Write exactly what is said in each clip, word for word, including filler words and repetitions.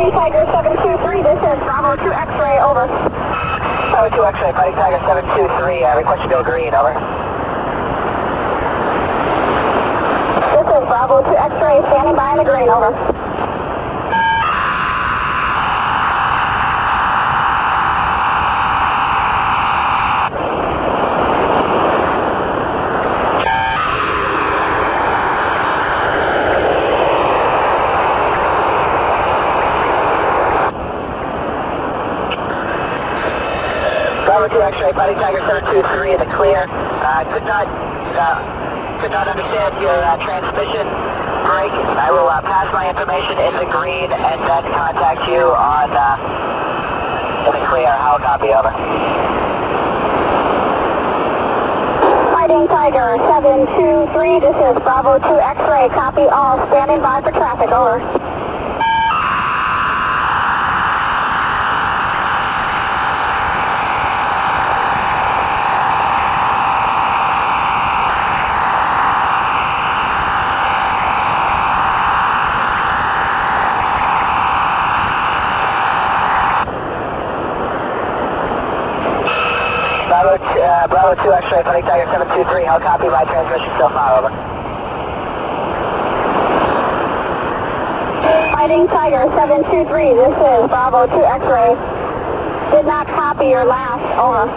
Fighting Tiger seven two three, this is Bravo two X-ray, over. Bravo two X-ray, Fighting Tiger seven two three, uh, request you go green, over. This is Bravo two X-ray, standing by in the green, over. Bravo two X-ray, Fighting Tiger seven two three in the clear. Uh, could not, uh, could not understand your uh, transmission break. I will uh, pass my information in the green and then contact you on uh, in the clear. How copy, over. Fighting Tiger seven two three, this is Bravo two X-ray, copy all, standing by for traffic, over. Bravo, uh, Bravo two X-ray, Fighting Tiger seven two three, how copy my transmission so far, over. Fighting Tiger seven two three, this is Bravo two X-ray. Did not copy your last, over.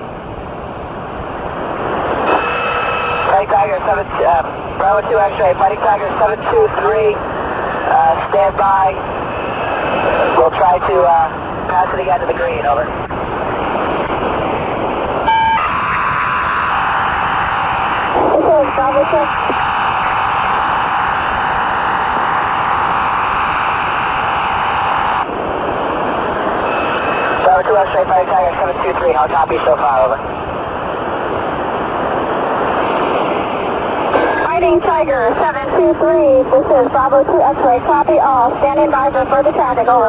Fighting Tiger seven, uh, Bravo two X-ray, Fighting Tiger seven two three, uh, stand by. We'll try to uh, pass it again to the green, over. This is Bravo two. Bravo two X-ray, Fighting Tiger seven two three, how copy so far, over. Fighting Tiger seven two three, this is Bravo two X-ray, copy all, standing by for further traffic, over.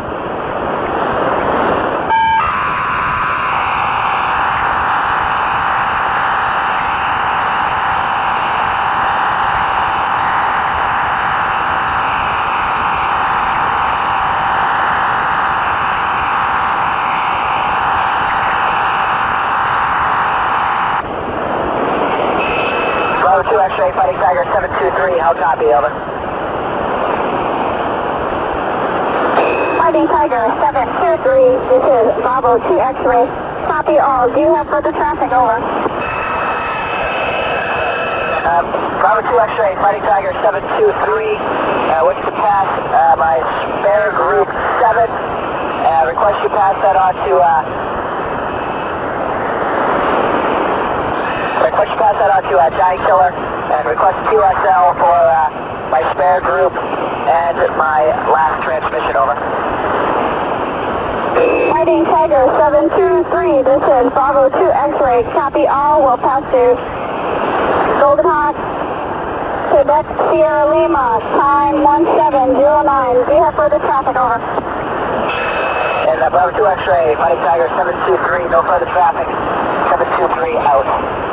Bravo two X-ray, Fighting Tiger seven two three, how copy, over. Fighting Tiger seven two three, this is Bravo two X-ray, copy all, do you have further traffic, over? Uh, Bravo two X-ray, Fighting Tiger seven two three, uh, wish to pass uh, my spare group seven, uh, request you pass that on to, uh, request you pass that on to uh, Giant Killer, and request Q S L for uh, my spare group and my last transmission, over. Fighting Tiger seven two three, this is Bravo two X-ray, copy all, we'll pass to Golden Hawk, Quebec Sierra Lima, time one seven zero nine, do you have further traffic, over? And uh, Bravo two X-ray, Fighting Tiger seven two three, no further traffic, seven two three out.